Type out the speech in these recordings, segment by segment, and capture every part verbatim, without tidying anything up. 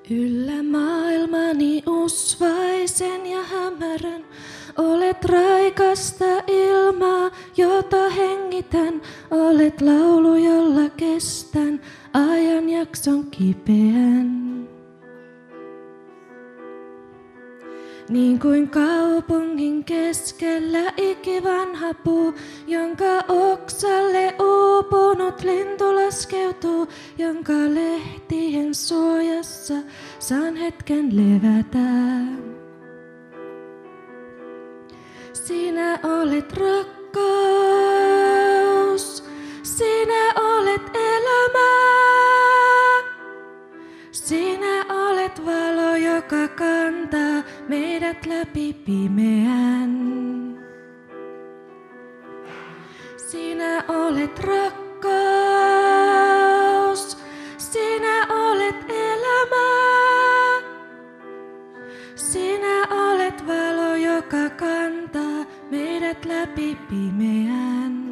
Yllä maailmani usvaisen ja hämärän, olet raikasta ilmaa, jota hengitän, olet laulu, jolla kestän ajanjakson kipeän. Niin kuin kaupungin keskellä ikivanha puu, jonka oksalle uupunut lintu laskeutuu, jonka lehtien suojassa saan hetken levätä. Sinä olet rakkaus, sinä olet elämä, sinä olet valo, joka kantaa meidät läpi pimeän. Sinä olet rakkaus, sinä olet elämä, sinä olet valo, joka kantaa meidät läpi pimeän.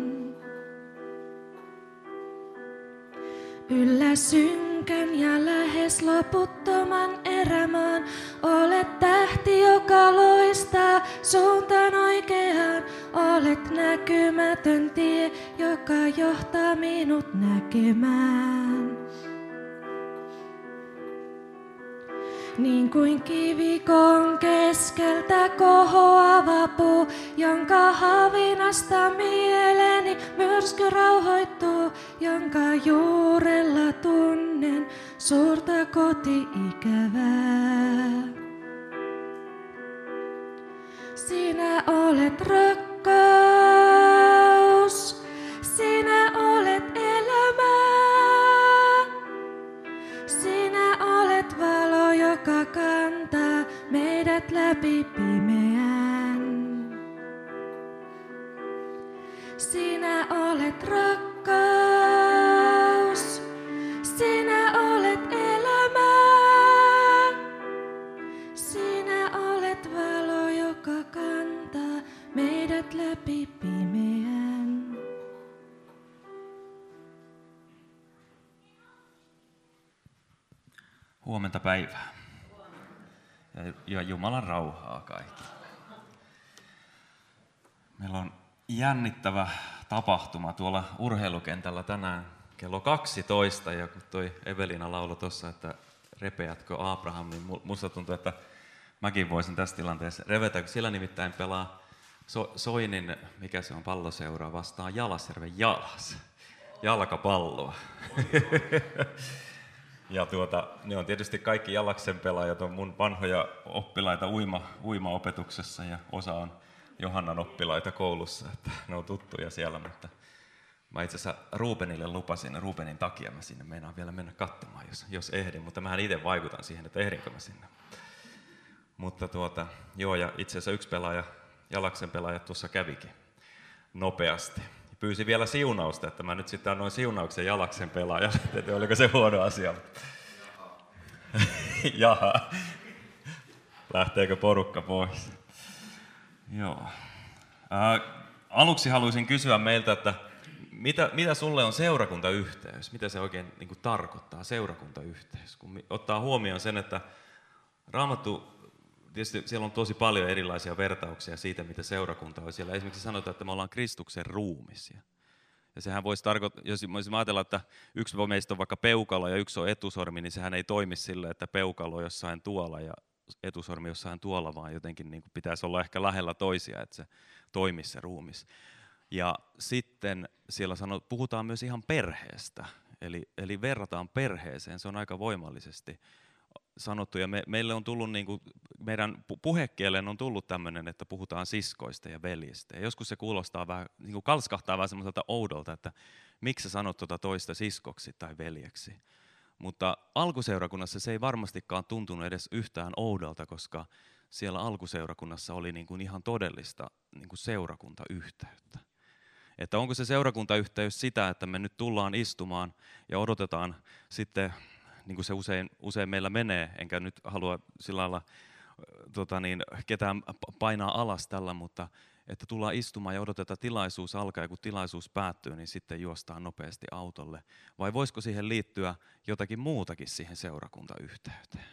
Yllä synkän ja lähes loputtoman erämaan, olet tähti, joka loistaa suuntaan oikeaan. Olet näkymätön tie, joka johtaa minut näkemään. Niin kuin kivikon keskeltä kohoava puu, jonka havinasta mieleni myrsky rauhoittuu, jonka juurella tunnen suurta koti-ikävää. Sinä olet rakkaus, sinä olet elämä, sinä olet valo, joka kantaa meidät läpi pimeän. Sinä olet rakkaus, sinä olet elämä, sinä olet valo, joka kantaa meidät läpi pimeän. Huomenta päivää. Ja Jumalan rauhaa kaikille. Meillä on jännittävä tapahtuma tuolla urheilukentällä tänään kello kaksitoista. Ja kun toi Evelina lauloi tuossa, että repeätkö Abraham, niin musta tuntuu, että mäkin voisin tässä tilanteessa revetä. Sillä nimittäin pelaa so- Soinin, mikä se on, palloseura vastaan Jalasjärven Jalas. Jalkapalloa. Ja tuota, ne on tietysti kaikki Jalaksen pelaajat, on mun vanhoja oppilaita uima, uimaopetuksessa ja osa on Johannan oppilaita koulussa, että ne on tuttuja siellä, mutta mä itse asiassa Rubenille lupasin, Rubenin takia mä sinne meinaan vielä mennä katsomaan, jos, jos ehdin, mutta mähän itse vaikutan siihen, että ehdinkö mä sinne. Mutta tuota, joo, ja itse asiassa yksi pelaaja, Jalaksen pelaaja tuossa kävikin nopeasti. Pyysi vielä siunausta, että mä nyt sitten annoin siunauksen Jalaksen pelaajalle, että oliko se huono asia. Jaha. Lähteekö porukka pois? Joo. Ää, aluksi haluaisin kysyä meiltä, että mitä, mitä sulle on seurakuntayhteys? Mitä se oikein niin kuin tarkoittaa, seurakuntayhteys? Kun ottaa huomioon sen, että Raamattu, tietysti siellä on tosi paljon erilaisia vertauksia siitä, mitä seurakunta on. Siellä esimerkiksi sanotaan, että me ollaan Kristuksen ruumis. Ja sehän voisi tarkoittaa, jos voisimme ajatella, että yksi meistä on vaikka peukalo ja yksi on etusormi, niin sehän ei toimi sille, että peukalo on jossain tuolla ja etusormi jossain tuolla, vaan jotenkin niin kuin pitäisi olla ehkä lähellä toisia, että se toimisi se ruumis. Ja sitten siellä sanot, puhutaan myös ihan perheestä, eli, eli verrataan perheeseen, se on aika voimallisesti sanottu, ja me, meille on tullut, niin kuin, meidän puhekieleen on tullut tämmöinen, että puhutaan siskoista ja veljistä. Ja joskus se kuulostaa vähän, niin kuin kalskahtaa vähän semmoiselta oudolta, että miksi sä sanot tuota toista siskoksi tai veljeksi. Mutta alkuseurakunnassa se ei varmastikaan tuntunut edes yhtään oudolta, koska siellä alkuseurakunnassa oli niin kuin ihan todellista niin kuin seurakuntayhteyttä. Että onko se seurakuntayhteys sitä, että me nyt tullaan istumaan ja odotetaan sitten, niin kuin se usein, usein meillä menee, enkä nyt halua sillä lailla tota niin, ketään painaa alas tällä, mutta että tullaan istumaan ja odotetaan tilaisuus alkaa ja kun tilaisuus päättyy, niin sitten juostaan nopeasti autolle. Vai voisiko siihen liittyä jotakin muutakin siihen seurakuntayhteyteen?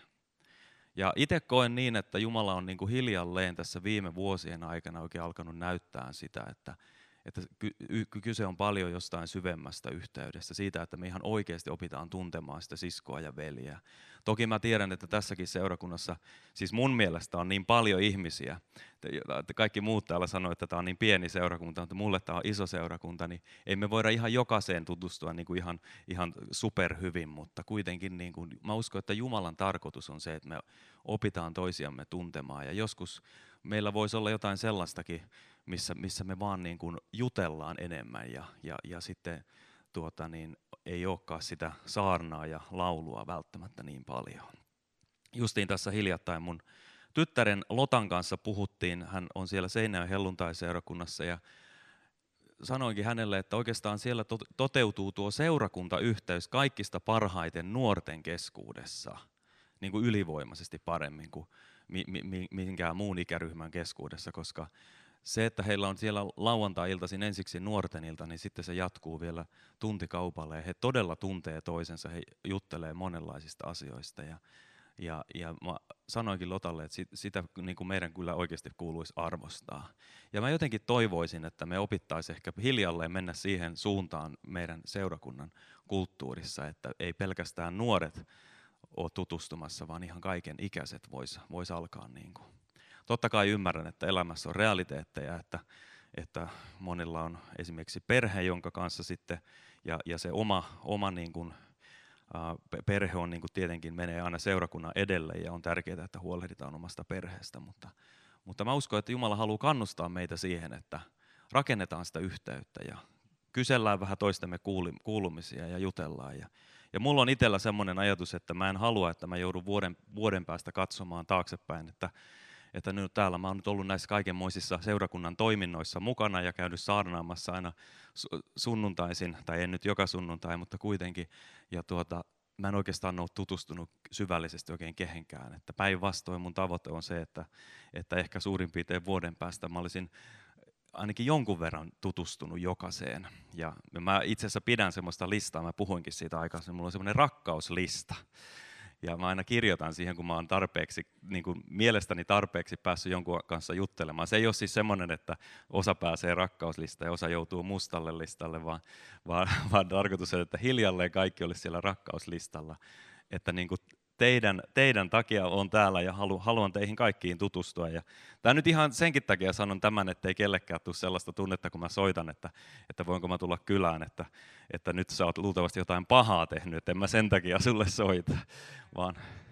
Ja itse koen niin, että Jumala on niin kuin hiljalleen tässä viime vuosien aikana oikein alkanut näyttää sitä, että Että kyse on paljon jostain syvemmästä yhteydestä, siitä, että me ihan oikeasti opitaan tuntemaan sitä siskoa ja veljeä. Toki mä tiedän, että tässäkin seurakunnassa, siis mun mielestä on niin paljon ihmisiä, että kaikki muut täällä sanoo, että tämä on niin pieni seurakunta, mutta mulle tämä on iso seurakunta, niin ei me voida ihan jokaiseen tutustua niin kuin ihan, ihan superhyvin, mutta kuitenkin niin kuin, mä uskon, että Jumalan tarkoitus on se, että me opitaan toisiamme tuntemaan ja joskus meillä voisi olla jotain sellaistakin, missä, missä me vaan niin kuin jutellaan enemmän ja, ja, ja sitten tuota niin, ei olekaan sitä saarnaa ja laulua välttämättä niin paljon. Justiin tässä hiljattain mun tyttären Lotan kanssa puhuttiin, hän on siellä Seinäjoen helluntai-seurakunnassa ja sanoinkin hänelle, että oikeastaan siellä toteutuu tuo seurakuntayhteys kaikista parhaiten nuorten keskuudessa, niin kuin ylivoimaisesti paremmin kuin minkään muun ikäryhmän keskuudessa, koska se, että heillä on siellä lauantai-iltaisin ensiksi nuorten ilta, niin sitten se jatkuu vielä tuntikaupalle ja he todella tuntee toisensa, he juttelee monenlaisista asioista ja, ja, ja mä sanoinkin Lotalle, että sitä niin kuin meidän kyllä oikeasti kuuluisi arvostaa. Ja mä jotenkin toivoisin, että me opittaisiin ehkä hiljalleen mennä siihen suuntaan meidän seurakunnan kulttuurissa, että ei pelkästään nuoret ole tutustumassa, vaan ihan kaiken ikäiset vois, vois alkaa niin kuin. Totta kai ymmärrän, että elämässä on realiteetteja, että, että monilla on esimerkiksi perhe, jonka kanssa sitten, ja, ja se oma, oma niin kuin, ä, perhe on niin kuin tietenkin menee aina seurakunnan edelle ja on tärkeää, että huolehditaan omasta perheestä, mutta, mutta mä uskon, että Jumala haluaa kannustaa meitä siihen, että rakennetaan sitä yhteyttä ja kysellään vähän toistemme kuulumisia ja jutellaan. Ja, ja mulla on itsellä semmoinen ajatus, että mä en halua, että mä joudun vuoden, vuoden päästä katsomaan taaksepäin, että että nyt täällä mä oon nyt ollut näissä kaikenmoisissa seurakunnan toiminnoissa mukana ja käynyt saarnaamassa aina sunnuntaisin, tai en nyt joka sunnuntai, mutta kuitenkin. Ja tuota, mä en oikeastaan ole tutustunut syvällisesti oikein kehenkään. Että päinvastoin mun tavoite on se, että, että ehkä suurin piirtein vuoden päästä mä olisin ainakin jonkun verran tutustunut jokaiseen. Ja mä itse asiassa pidän semmoista listaa, mä puhuinkin siitä aikaisemmin, mulla on semmoinen rakkauslista. Ja mä aina kirjoitan siihen, kun mä oon tarpeeksi, niin kuin mielestäni tarpeeksi päässyt jonkun kanssa juttelemaan. Se ei ole siis semmoinen, että osa pääsee rakkauslistaan ja osa joutuu mustalle listalle, vaan, vaan, vaan tarkoitus on, että hiljalleen kaikki olisi siellä rakkauslistalla. Että niin kuin teidän, teidän takia on täällä ja halu, haluan teihin kaikkiin tutustua. Ja tämä nyt ihan senkin takia sanon tämän, ettei kellekään tule sellaista tunnetta, kun mä soitan, että, että voinko mä tulla kylään, että, että nyt sä oot luultavasti jotain pahaa tehnyt, että en mä sen takia sulle soita, vaan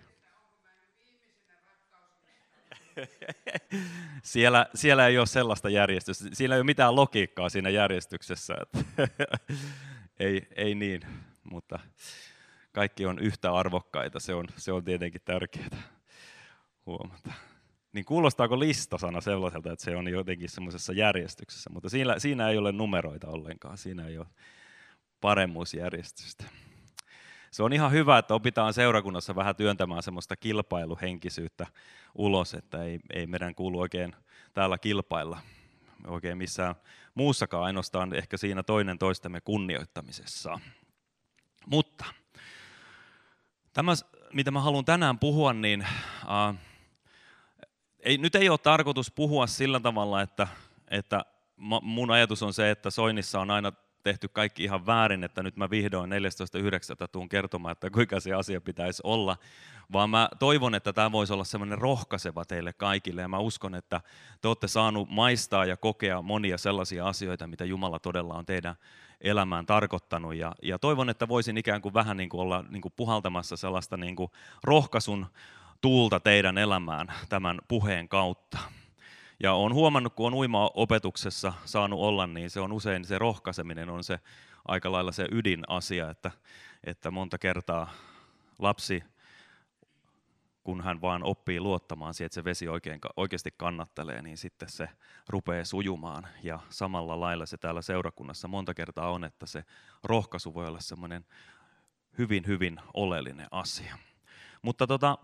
siellä, siellä ei ole sellaista järjestystä, siellä ei ole mitään logiikkaa siinä järjestyksessä, että ei, ei niin, mutta kaikki on yhtä arvokkaita, se on, se on tietenkin tärkeää huomata. Niin kuulostaako listasana sellaiselta, että se on jotenkin semmoisessa järjestyksessä, mutta siinä, siinä ei ole numeroita ollenkaan, siinä ei ole paremmuusjärjestystä. Se on ihan hyvä, että opitaan seurakunnassa vähän työntämään semmoista kilpailuhenkisyyttä ulos, että ei, ei meidän kuulu oikein täällä kilpailla oikein missään muussakaan, ainoastaan ehkä siinä toinen toistemme kunnioittamisessa. Mutta tämä, mitä mä haluan tänään puhua, niin äh, ei, nyt ei ole tarkoitus puhua sillä tavalla, että, että mun ajatus on se, että Soinnissa on aina tehty kaikki ihan väärin, että nyt mä vihdoin neljästoista yhdeksättä tuun kertomaan, että kuinka se asia pitäisi olla, vaan mä toivon, että tämä voisi olla semmoinen rohkaiseva teille kaikille, ja mä uskon, että te olette saanut maistaa ja kokea monia sellaisia asioita, mitä Jumala todella on teidän elämään tarkoittanut, ja, ja toivon, että voisin ikään kuin vähän niin kuin olla niin kuin puhaltamassa sellaista niin kuin rohkaisun tuulta teidän elämään tämän puheen kautta. Ja olen huomannut, kun on uimaopetuksessa saanut olla, niin se on usein se rohkaiseminen on se aika lailla se ydinasia, että, että monta kertaa lapsi, kun hän vaan oppii luottamaan siihen, että se vesi oikein, oikeasti kannattelee, niin sitten se rupeaa sujumaan. Ja samalla lailla se täällä seurakunnassa monta kertaa on, että se rohkaisu voi olla semmoinen hyvin, hyvin oleellinen asia. Mutta tota,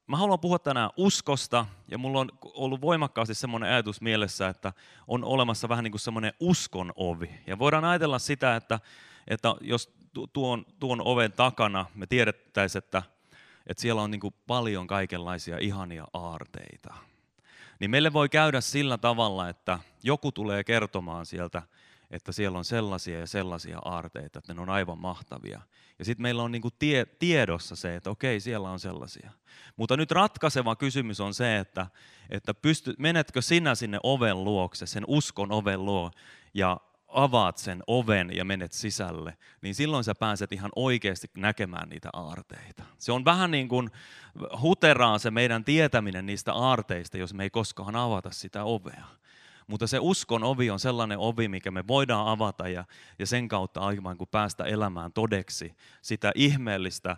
mä haluan puhua tänään uskosta, ja mulla on ollut voimakkaasti semmoinen ajatus mielessä, että on olemassa vähän niin kuin semmoinen uskon ovi. Ja voidaan ajatella sitä, että, että jos tuon, tuon oven takana me tiedettäisiin, että, että siellä on niin kuin paljon kaikenlaisia ihania aarteita, niin meille voi käydä sillä tavalla, että joku tulee kertomaan sieltä, että siellä on sellaisia ja sellaisia aarteita, että ne on aivan mahtavia. Ja sitten meillä on niinku tie, tiedossa se, että okei, siellä on sellaisia. Mutta nyt ratkaiseva kysymys on se, että, että pysty, menetkö sinä sinne oven luokse, sen uskon oven luo, ja avaat sen oven ja menet sisälle, niin silloin sä pääset ihan oikeasti näkemään niitä aarteita. Se on vähän niin kuin huteraa se meidän tietäminen niistä aarteista, jos me ei koskaan avata sitä ovea. Mutta se uskon ovi on sellainen ovi, mikä me voidaan avata ja, ja sen kautta aivan kun päästä elämään todeksi sitä ihmeellistä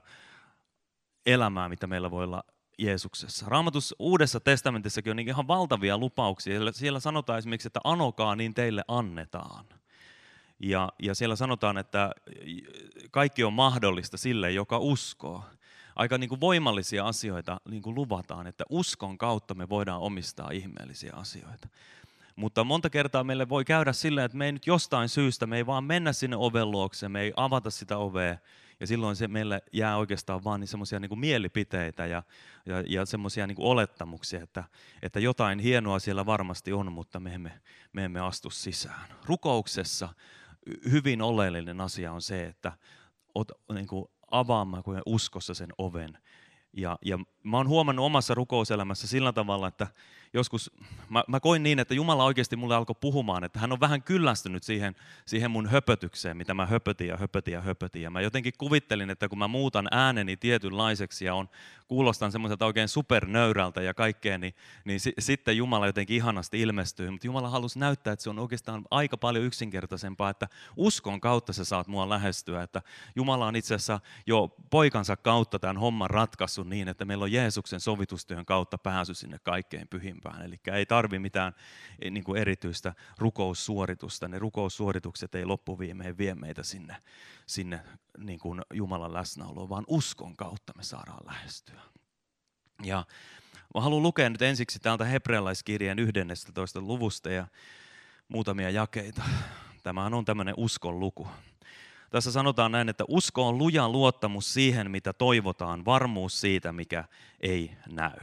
elämää, mitä meillä voi olla Jeesuksessa. Raamatussa Uudessa testamentissakin on ihan valtavia lupauksia. Siellä sanotaan esimerkiksi, että anokaa, niin teille annetaan. Ja, ja siellä sanotaan, että kaikki on mahdollista sille, joka uskoo. Aika niin kuin voimallisia asioita niin kuin luvataan, että uskon kautta me voidaan omistaa ihmeellisiä asioita. Mutta monta kertaa meille voi käydä silleen, että me ei nyt jostain syystä, me ei vaan mennä sinne oven luokse, me ei avata sitä ovea, ja silloin se meille jää oikeastaan vaan niin semmoisia niin kuin mielipiteitä ja, ja, ja semmoisia niin kuin olettamuksia, että, että jotain hienoa siellä varmasti on, mutta me emme, me emme astu sisään. Rukouksessa hyvin oleellinen asia on se, että ot, niin kuin avaamme uskossa sen oven. Ja, ja mä oon huomannut omassa rukouselämässä sillä tavalla, että joskus mä, mä koin niin, että Jumala oikeasti mulle alkoi puhumaan, että hän on vähän kyllästynyt siihen, siihen mun höpötykseen, mitä mä höpötin ja höpötin ja höpötin. Ja mä jotenkin kuvittelin, että kun mä muutan ääneni tietynlaiseksi ja on, kuulostan semmoiselta oikein supernöyrältä ja kaikkea, niin, niin si, sitten Jumala jotenkin ihanasti ilmestyy. Mutta Jumala halusi näyttää, että se on oikeastaan aika paljon yksinkertaisempaa, että uskon kautta sä saat mua lähestyä. Että Jumala on itse asiassa jo poikansa kautta tämän homman ratkaissut niin, että meillä on Jeesuksen sovitustyön kautta pääsy sinne kaikkein pyhimpään. Eli ei tarvi mitään niin kuin erityistä rukoussuoritusta. Ne rukoussuoritukset ei loppuviimeen vie meitä sinne, sinne niin kuin Jumalan läsnäoloon, vaan uskon kautta me saadaan lähestyä. Ja mä haluan lukea nyt ensiksi täältä hebrealaiskirjeen yhdennestätoista luvusta ja muutamia jakeita. Tämähän on tämmöinen uskon luku. Tässä sanotaan näin, että usko on luja luottamus siihen, mitä toivotaan, varmuus siitä, mikä ei näy.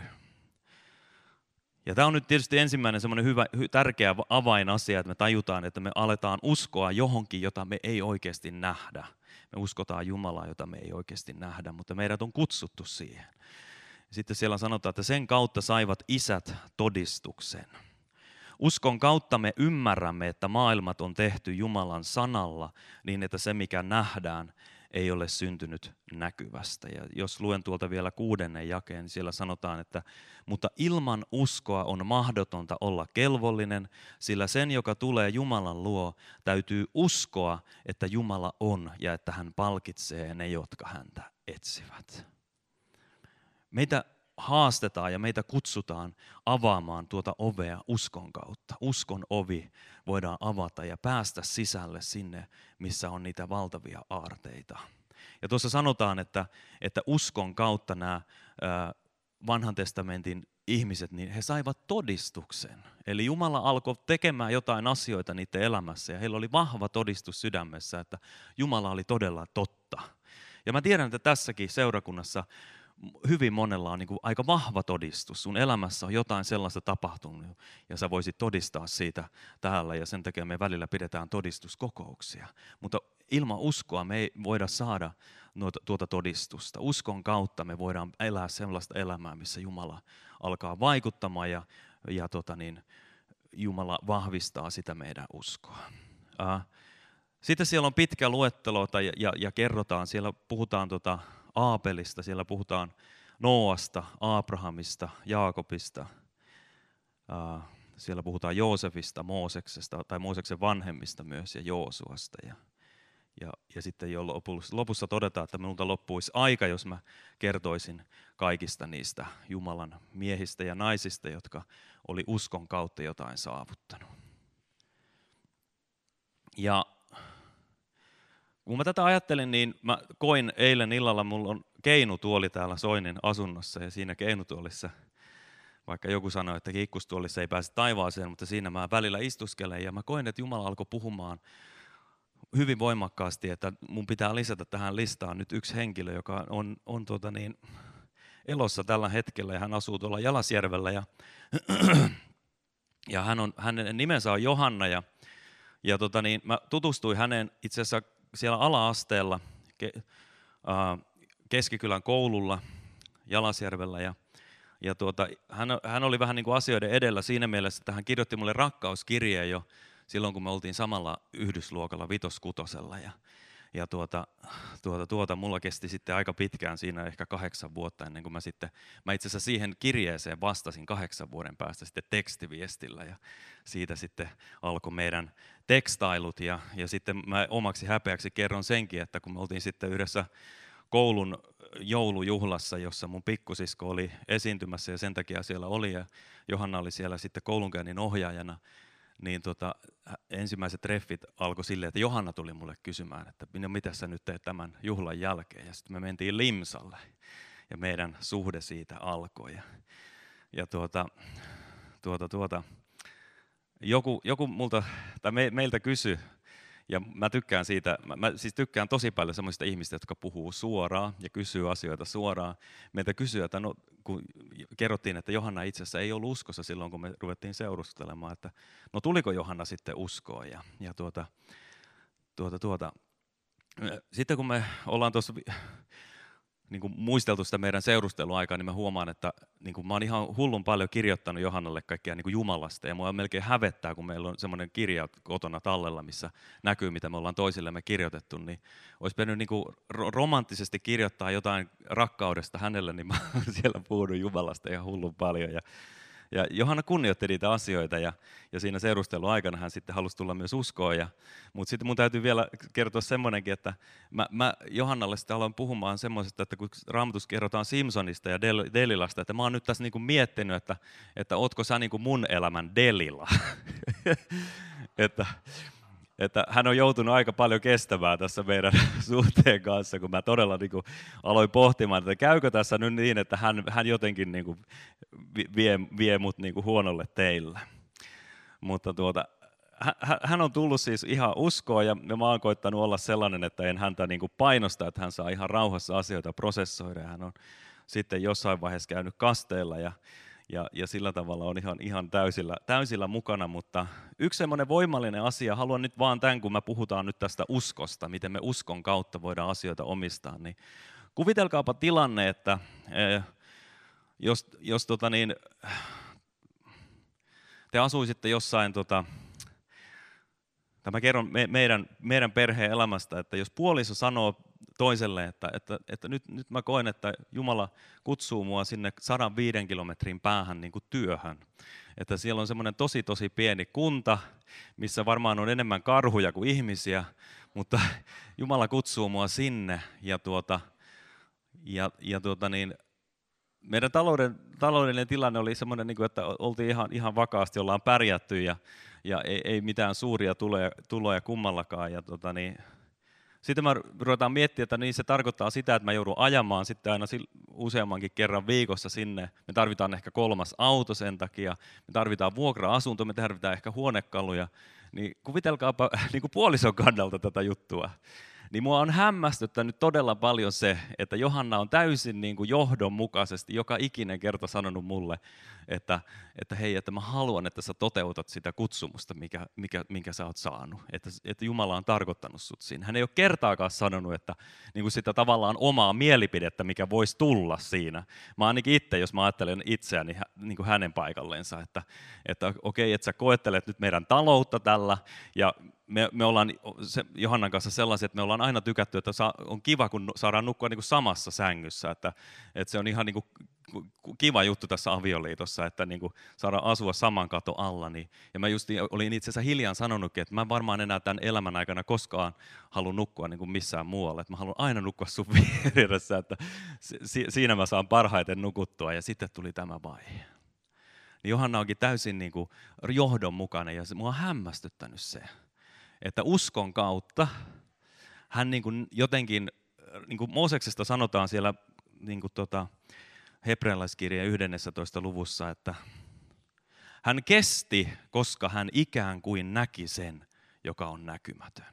Ja tämä on nyt tietysti ensimmäinen semmoinen hyvä, tärkeä avainasia, että me tajutaan, että me aletaan uskoa johonkin, jota me ei oikeasti nähdä. Me uskotaan Jumalaa, jota me ei oikeasti nähdä, mutta meidät on kutsuttu siihen. Sitten siellä sanotaan, että sen kautta saivat isät todistuksen. Uskon kautta me ymmärrämme, että maailmat on tehty Jumalan sanalla niin, että se mikä nähdään ei ole syntynyt näkyvästä. Ja jos luen tuolta vielä kuudennen jakeen, niin siellä sanotaan, että mutta ilman uskoa on mahdotonta olla kelvollinen, sillä sen, joka tulee Jumalan luo, täytyy uskoa, että Jumala on ja että hän palkitsee ne, jotka häntä etsivät. Meitä haastetaan ja meitä kutsutaan avaamaan tuota ovea uskon kautta. Uskon ovi voidaan avata ja päästä sisälle sinne, missä on niitä valtavia aarteita. Ja tuossa sanotaan, että, että uskon kautta nämä ää, vanhan testamentin ihmiset, niin he saivat todistuksen. Eli Jumala alkoi tekemään jotain asioita niiden elämässä ja heillä oli vahva todistus sydämessä, että Jumala oli todella totta. Ja mä tiedän, että tässäkin seurakunnassa hyvin monella on niin kuin aika vahva todistus. Sun elämässä on jotain sellaista tapahtunut ja sä voisit todistaa siitä täällä ja sen takia me välillä pidetään todistuskokouksia. Mutta ilman uskoa me ei voida saada noita, tuota todistusta. Uskon kautta me voidaan elää sellaista elämää, missä Jumala alkaa vaikuttamaan ja, ja tota niin, Jumala vahvistaa sitä meidän uskoa. Sitten siellä on pitkä luettelo ja, ja, ja kerrotaan, siellä puhutaan tota Aapelista, siellä puhutaan Nooasta, Abrahamista, Jaakobista, siellä puhutaan Joosefista, Mooseksesta tai Mooseksen vanhemmista myös ja Joosuasta. Ja, ja, ja sitten jo lopussa, lopussa todetaan, että minulta loppuisi aika, jos mä kertoisin kaikista niistä Jumalan miehistä ja naisista, jotka oli uskon kautta jotain saavuttanut. Ja kun mä tätä ajattelin, niin mä koin eilen illalla, mulla on keinutuoli täällä Soinin asunnossa ja siinä keinutuolissa, vaikka joku sanoi, että kiikkustuolissa ei pääse taivaaseen, mutta siinä mä välillä istuskelen ja mä koen, että Jumala alkoi puhumaan hyvin voimakkaasti, että mun pitää lisätä tähän listaan nyt yksi henkilö, joka on, on tuota niin, elossa tällä hetkellä ja hän asuu tuolla Jalasjärvellä ja, ja hän on, hänen nimensä on Johanna ja, ja tota niin, mä tutustuin häneen itse asiassa siellä ala-asteella ke, äh, Keskikylän koululla Jalasjärvellä ja, ja tuota, hän, hän oli vähän niin kuin asioiden edellä siinä mielessä, että hän kirjoitti mulle rakkauskirjeen jo silloin, kun me oltiin samalla yhdysluokalla vitoskutosella ja, ja tuota, tuota, tuota, mulla kesti sitten aika pitkään siinä, ehkä kahdeksan vuotta ennen kuin mä sitten, mä itse asiassa siihen kirjeeseen vastasin kahdeksan vuoden päästä sitten tekstiviestillä ja siitä sitten alkoi meidän tekstailut ja, ja sitten mä omaksi häpeäksi kerron senkin, että kun me oltiin sitten yhdessä koulun joulujuhlassa, jossa mun pikkusisko oli esiintymässä ja sen takia siellä oli ja Johanna oli siellä sitten koulunkäynnin ohjaajana, niin tota, ensimmäiset treffit alkoi silleen, että Johanna tuli mulle kysymään, että no, mitä sä nyt teet tämän juhlan jälkeen. Ja sitten me mentiin Limsalle ja meidän suhde siitä alkoi. Ja, ja tuota, tuota, tuota, joku, joku multa, tai me, meiltä kysyi, ja mä tykkään siitä, mä, mä siis tykkään tosi paljon semmoisista ihmistä, jotka puhuu suoraan ja kysyy asioita suoraan. Meiltä kysyy, että no, kun kerrottiin, että Johanna itse asiassa ei ollut uskossa silloin, kun me ruvettiin seurustelemaan, että no tuliko Johanna sitten uskoon ja, ja tuota, tuota, tuota. Sitten kun me ollaan tuossa niin kuin muisteltu sitä meidän seurusteluaikaa, niin mä huomaan, että niin kuin mä oon ihan hullun paljon kirjoittanut Johannalle kaikkea niin kuin Jumalasta. Ja mua melkein hävettää, kun meillä on semmoinen kirja kotona tallella, missä näkyy, mitä me ollaan toisillemme kirjoitettu. Niin olisi pitänyt niin kuin romanttisesti kirjoittaa jotain rakkaudesta hänelle, niin mä oon siellä puhunut Jumalasta ihan hullun paljon. Ja, ja Johanna kunnioitti niitä asioita ja, ja siinä seurustelun aikana hän sitten halusi tulla myös uskoon. Ja, mutta sitten mun täytyy vielä kertoa semmoinenkin, että mä, mä Johannalle sitten aloin puhumaan semmoisesta, että kun Raamatussa kerrotaan Simpsonista ja Del, Delilasta, että mä oon nyt tässä niinku miettinyt, että, että ootko sä niinku mun elämän Delila. että, että hän on joutunut aika paljon kestämään tässä meidän suhteen kanssa, kun mä todella niin kuin aloin pohtimaan, että käykö tässä nyt niin, että hän, hän jotenkin niin kuin vie, vie mut niin kuin huonolle teille. Mutta tuota, hän on tullut siis ihan uskoon ja mä oon koittanut olla sellainen, että en häntä niin kuin painosta, että hän saa ihan rauhassa asioita prosessoida. Hän on sitten jossain vaiheessa käynyt kasteella ja Ja, ja sillä tavalla on ihan, ihan täysillä, täysillä mukana, mutta yksi semmoinen voimallinen asia, haluan nyt vaan tämän, kun me puhutaan nyt tästä uskosta, miten me uskon kautta voidaan asioita omistaa, niin kuvitelkaapa tilanne, että eh, jos, jos tota niin, te asuisitte jossain, tota, mä kerron me, meidän, meidän perheen elämästä, että jos puoliso sanoo toiselle, että, että, että nyt, nyt mä koen, että Jumala kutsuu mua sinne sadan viiden kilometrin päähän niin kuin työhön. Että siellä on semmoinen tosi tosi pieni kunta, missä varmaan on enemmän karhuja kuin ihmisiä, mutta Jumala kutsuu mua sinne ja, tuota, ja, ja tuota niin, meidän talouden, taloudellinen tilanne oli semmoinen, niin kuin, että oltiin ihan, ihan vakaasti, ollaan pärjätty ja, ja ei, ei mitään suuria tuloja, tuloja kummallakaan. Ja tuota niin, sitten me ruvetaan miettimään, että niin se tarkoittaa sitä, että mä joudun ajamaan sitten aina useammankin kerran viikossa sinne. Me tarvitaan ehkä kolmas auto sen takia, me tarvitaan vuokra-asunto, me tarvitaan ehkä huonekaluja. Niin kuvitelkaapa niin kuin puolison kannalta tätä juttua. Niin mua on hämmästyttänyt todella paljon se, että Johanna on täysin niin kuin johdonmukaisesti joka ikinen kerta sanonut mulle, että, että hei, että mä haluan, että sä toteutat sitä kutsumusta, mikä, mikä, minkä sä oot saanut. Että, että Jumala on tarkoittanut sut siinä. Hän ei ole kertaakaan sanonut, että niin kuin sitä tavallaan omaa mielipidettä, mikä voisi tulla siinä. Mä ainakin itse, jos mä ajattelen itseäni niin kuin hänen paikallensa, että, että okei, että sä koettelet nyt meidän taloutta tällä ja Me, me ollaan se, Johannan kanssa sellaisia, että me ollaan aina tykätty, että saa, on kiva, kun saadaan nukkua niin kuin samassa sängyssä. Että, että se on ihan niin kuin kiva juttu tässä avioliitossa, että niin kuin saadaan asua saman katon alla. Niin. Ja mä just olin itse asiassa hiljaan sanonutkin, että mä varmaan enää tämän elämän aikana koskaan halua nukkua niin kuin missään muualla. Että mä haluan aina nukkua sun vieressä, että si, siinä mä saan parhaiten nukuttua. Ja sitten tuli tämä vaihe. Niin Johanna onkin täysin niin kuin johdonmukainen ja se, mua on hämmästyttänyt se. Että uskon kautta hän niin kuin jotenkin, niin kuin Mooseksesta sanotaan siellä niin kuin tota, hebrealaiskirjeen yhdennentoista luvussa, että hän kesti, koska hän ikään kuin näki sen, joka on näkymätön.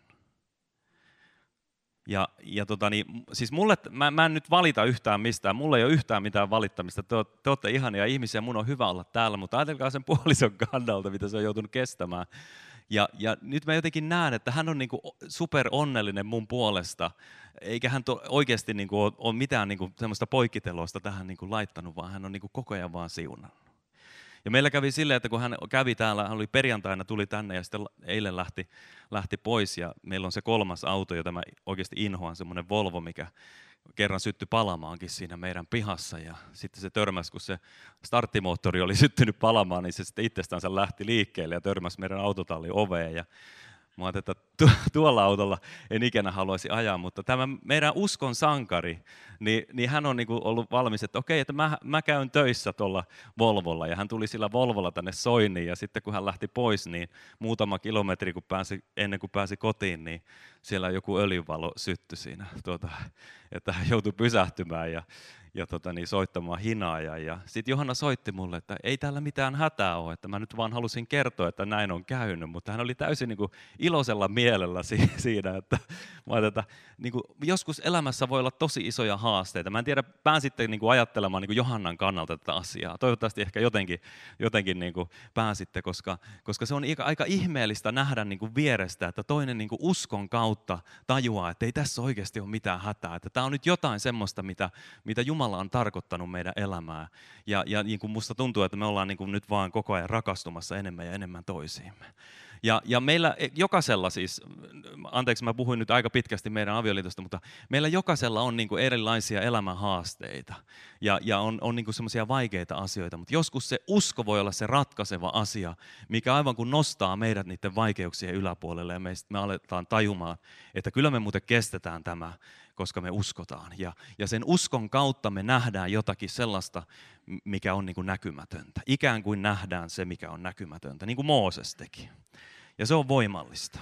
Ja, ja tota niin, siis mulle, mä, mä en nyt valita yhtään mistään, mulla ei ole yhtään mitään valittamista, te, te olette ihania ihmisiä, mun on hyvä olla täällä, mutta ajatelkaa sen puolison kannalta, mitä se on joutunut kestämään. Ja, ja nyt mä jotenkin näen, että hän on niinku super onnellinen mun puolesta, eikä hän to, oikeasti niinku ole, ole mitään niinku semmoista poikkiteloista tähän niinku laittanut, vaan hän on niinku koko ajan vaan siunannut. Ja meillä kävi silleen, että kun hän kävi täällä, hän oli perjantaina, tuli tänne ja sitten eilen lähti, lähti pois. Ja meillä on se kolmas auto, jota mä oikeasti inhoan, semmoinen Volvo, mikä kerran syttyi palamaankin siinä meidän pihassa. Ja sitten se törmäsi, kun se starttimoottori oli syttynyt palamaan, niin se sitten itsestänsä lähti liikkeelle ja törmäsi meidän autotallin oveen. Ja mä ajattelin, että tuolla autolla en ikinä haluaisi ajaa, mutta tämä meidän uskon sankari, niin, niin hän on niinku ollut valmis, että okei, että mä, mä käyn töissä tuolla Volvolla, ja hän tuli sillä Volvolla tänne Soiniin, ja sitten kun hän lähti pois, niin muutama kilometri kun pääsi, ennen kuin pääsi kotiin, niin siellä joku öljyvalo syttyi siinä, tuota, että hän joutui pysähtymään ja, ja tota, niin, soittamaan hinaaja. Ja sitten Johanna soitti mulle, että ei täällä mitään hätää ole, että mä nyt vaan halusin kertoa, että näin on käynyt, mutta hän oli täysin niin kuin iloisella mielellä si- siinä, että, että niin kuin, joskus elämässä voi olla tosi isoja haasteita. Mä en tiedä, pääsitte niin kuin ajattelemaan niin kuin Johannan kannalta tätä asiaa. Toivottavasti ehkä jotenkin, jotenkin niin kuin pääsitte, koska, koska se on aika ihmeellistä nähdä niin kuin vierestä, että toinen niin kuin uskon kautta tajuaa, että ei tässä oikeasti ole mitään hätää, että tämä on nyt jotain semmoista, mitä, mitä Jumala on tarkoittanut meidän elämää. Ja, ja niin kuin musta tuntuu, että me ollaan niin kuin nyt vaan koko ajan rakastumassa enemmän ja enemmän toisiimme. Ja, ja meillä jokaisella siis, anteeksi mä puhuin nyt aika pitkästi meidän avioliitosta, mutta meillä jokaisella on niin kuin erilaisia elämänhaasteita ja, ja on, on niin kuin semmoisia vaikeita asioita, mutta joskus se usko voi olla se ratkaiseva asia, mikä aivan kun nostaa meidät niiden vaikeuksien yläpuolelle ja me, me aletaan tajumaan, että kyllä me muuten kestetään tämä, koska me uskotaan. Ja, ja sen uskon kautta me nähdään jotakin sellaista, mikä on niin kuin näkymätöntä. Ikään kuin nähdään se, mikä on näkymätöntä, niin kuin Mooses teki. Ja se on voimallista.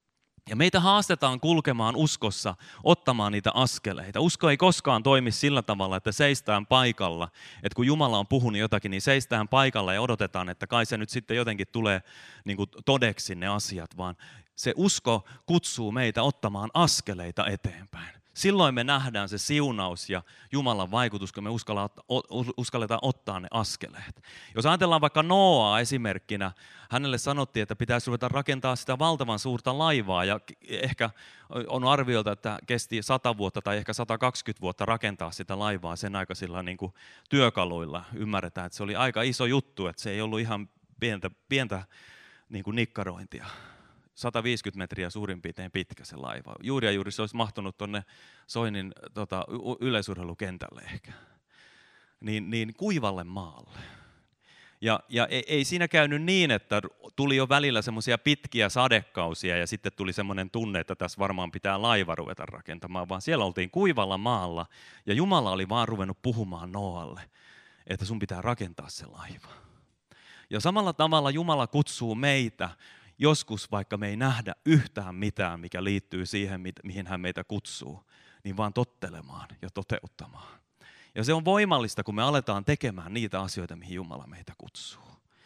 Ja meitä haastetaan kulkemaan uskossa, ottamaan niitä askeleita. Usko ei koskaan toimi sillä tavalla, että seistään paikalla. Että kun Jumala on puhunut jotakin, niin seistään paikalla ja odotetaan, että kai se nyt sitten jotenkin tulee niin kuin todeksi ne asiat. Vaan se usko kutsuu meitä ottamaan askeleita eteenpäin. Silloin me nähdään se siunaus ja Jumalan vaikutus, kun me uskalletaan ottaa ne askeleet. Jos ajatellaan vaikka Nooaa esimerkkinä, hänelle sanottiin, että pitäisi ruveta rakentaa sitä valtavan suurta laivaa. Ja ehkä on arvioita, että kesti sata vuotta tai ehkä sata kaksikymmentä vuotta rakentaa sitä laivaa sen aikaisilla niin kuin työkaluilla. Ymmärretään, että se oli aika iso juttu, että se ei ollut ihan pientä, pientä niin kuin nikkarointia. sata viisikymmentä metriä suurin piirtein pitkä se laiva. Juuri ja juuri se olisi mahtunut tuonne Soinin tota, yleisurheilukentälle ehkä. Niin, niin kuivalle maalle. Ja, ja ei, ei siinä käynyt niin, että tuli jo välillä semmoisia pitkiä sadekausia ja sitten tuli semmoinen tunne, että tässä varmaan pitää laiva ruveta rakentamaan, vaan siellä oltiin kuivalla maalla ja Jumala oli vaan ruvennut puhumaan Nooalle, että sun pitää rakentaa se laiva. Ja samalla tavalla Jumala kutsuu meitä, joskus vaikka me ei nähdä yhtään mitään, mikä liittyy siihen, mihin hän meitä kutsuu, niin vaan tottelemaan ja toteuttamaan. Ja se on voimallista, kun me aletaan tekemään niitä asioita, mihin Jumala meitä kutsuu.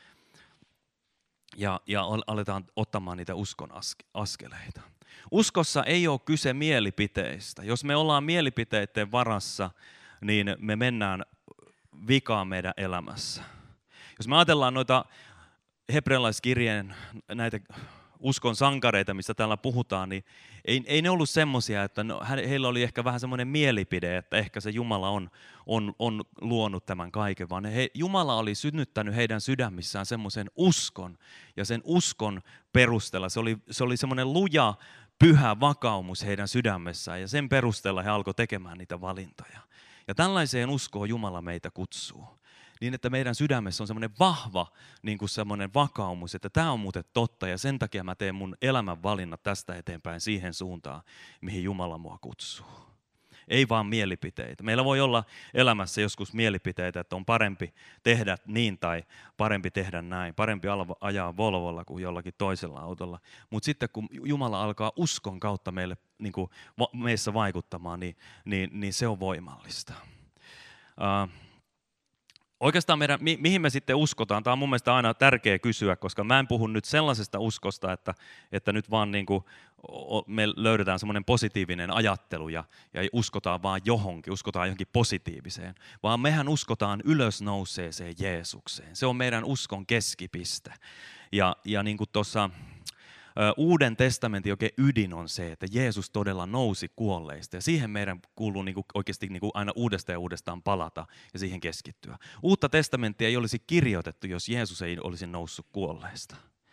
Ja, ja aletaan ottamaan niitä uskon askeleita. Uskossa ei ole kyse mielipiteistä. Jos me ollaan mielipiteiden varassa, niin me mennään vikaan meidän elämässä. Jos me ajatellaan noita hebrealaiskirjeen näitä uskon sankareita, mistä täällä puhutaan, niin ei, ei ne ollut semmoisia, että no, heillä oli ehkä vähän semmoinen mielipide, että ehkä se Jumala on, on, on luonut tämän kaiken, vaan he, Jumala oli synnyttänyt heidän sydämissään semmoisen uskon, ja sen uskon perusteella se oli, se oli semmoinen luja, pyhä vakaumus heidän sydämessään, ja sen perusteella he alkoi tekemään niitä valintoja. Ja tällaiseen uskoon Jumala meitä kutsuu. Niin, että meidän sydämessä on semmoinen vahva niin kuin semmoinen vakaumus, että tämä on muuten totta ja sen takia mä teen mun elämän valinnat tästä eteenpäin siihen suuntaan, mihin Jumala mua kutsuu. Ei vaan mielipiteitä. Meillä voi olla elämässä joskus mielipiteitä, että on parempi tehdä niin tai parempi tehdä näin. Parempi ajaa Volvolla kuin jollakin toisella autolla. Mutta sitten kun Jumala alkaa uskon kautta meille, niin kuin meissä vaikuttamaan, niin, niin, niin se on voimallista. Uh, Oikeastaan meidän, mi, mihin me sitten uskotaan, tämä on mun mielestä aina tärkeä kysyä, koska mä en puhu nyt sellaisesta uskosta, että, että nyt vaan niin kuin me löydetään semmoinen positiivinen ajattelu ja, ja uskotaan vaan johonkin, uskotaan johonkin positiiviseen, vaan mehän uskotaan ylösnouseeseen Jeesukseen. Se on meidän uskon keskipiste. Ja, ja niin kuin tuossa Uuden testamentin oikein ydin on se, että Jeesus todella nousi kuolleista ja siihen meidän kuuluu niin kuin oikeasti niin kuin aina uudestaan ja uudestaan palata ja siihen keskittyä. Uutta testamenttia ei olisi kirjoitettu, jos Jeesus ei olisi noussut kuolleista.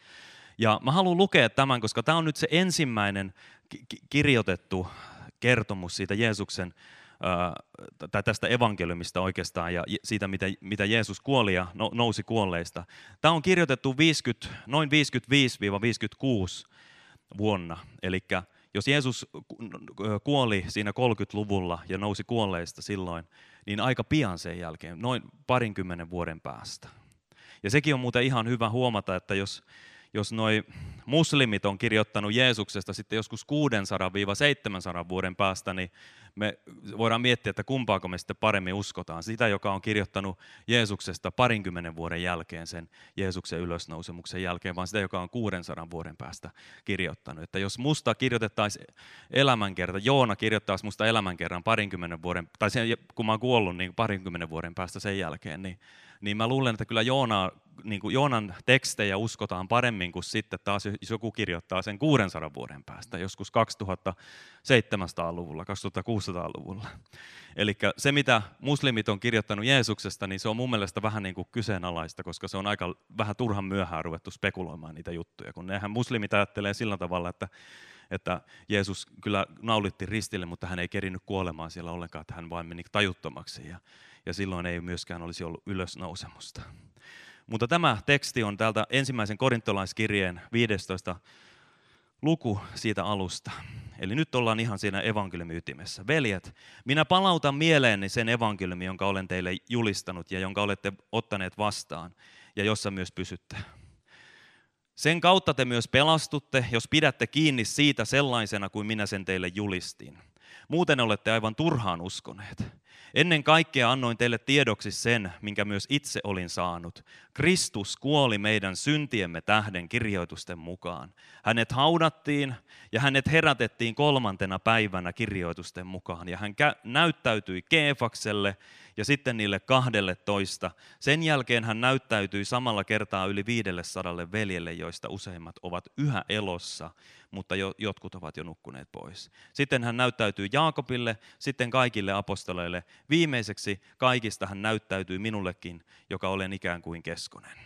Ja mä haluan lukea tämän, koska tämä on nyt se ensimmäinen ki- kirjoitettu kertomus siitä Jeesuksen tai tästä evankeliumista oikeastaan ja siitä, mitä, mitä Jeesus kuoli ja nousi kuolleista. Tämä on kirjoitettu viisikymmentä, noin viisikymmentäviisi viisikymmentäkuusi vuonna. Eli jos Jeesus kuoli siinä kolmekymmentäluvulla ja nousi kuolleista silloin, niin aika pian sen jälkeen, noin parinkymmenen vuoden päästä. Ja sekin on muuten ihan hyvä huomata, että jos Jos noi muslimit on kirjoittanut Jeesuksesta sitten joskus kuusisataa seitsemänsataa vuoden päästä, niin me voidaan miettiä, että kumpaako me sitten paremmin uskotaan. Sitä, joka on kirjoittanut Jeesuksesta parinkymmenen vuoden jälkeen sen Jeesuksen ylösnousemuksen jälkeen, vaan sitä, joka on kuusisataa vuoden päästä kirjoittanut. Että jos musta kirjoitettaisiin elämänkerta, Joona kirjoittaisi musta elämänkerran parinkymmenen vuoden, tai sen, kun mä oon kuollut niin parinkymmenen vuoden päästä sen jälkeen, niin niin mä luulen, että kyllä Joona, niin kuin Joonan tekstejä uskotaan paremmin kuin sitten taas, jos joku kirjoittaa sen kuusisataa vuoden päästä, joskus kaksituhattaseitsemänsataa-luvulla, kaksituhattakuusisataa-luvulla. Eli se, mitä muslimit on kirjoittanut Jeesuksesta, niin se on mun mielestä vähän niin kuin kyseenalaista, koska se on aika vähän turhan myöhään ruvettu spekuloimaan niitä juttuja, kun nehän muslimit ajattelee sillä tavalla, että että Jeesus kyllä naulitti ristille, mutta hän ei kerinyt kuolemaan siellä ollenkaan, että hän vain meni tajuttomaksi ja, ja silloin ei myöskään olisi ollut ylösnousemusta. Mutta tämä teksti on täältä ensimmäisen korintolaiskirjeen viidestoista luku siitä alusta. Eli nyt ollaan ihan siinä evankeliumin ytimessä. Veljet, minä palautan mieleeni sen evankeliumin, jonka olen teille julistanut ja jonka olette ottaneet vastaan ja jossa myös pysytte. Sen kautta te myös pelastutte, jos pidätte kiinni siitä sellaisena kuin minä sen teille julistin. Muuten olette aivan turhaan uskoneet. Ennen kaikkea annoin teille tiedoksi sen, minkä myös itse olin saanut. Kristus kuoli meidän syntiemme tähden kirjoitusten mukaan. Hänet haudattiin ja hänet herätettiin kolmantena päivänä kirjoitusten mukaan. Ja hän kä- näyttäytyi Keefakselle ja sitten niille kahdelle toista. Sen jälkeen hän näyttäytyi samalla kertaa yli viidelle sadalle veljelle, joista useimmat ovat yhä elossa, mutta jo, jotkut ovat jo nukkuneet pois. Sitten hän näyttäytyi Jaakobille, sitten kaikille apostoleille. Viimeiseksi kaikista hän näyttäytyi minullekin, joka olen ikään kuin keskonen.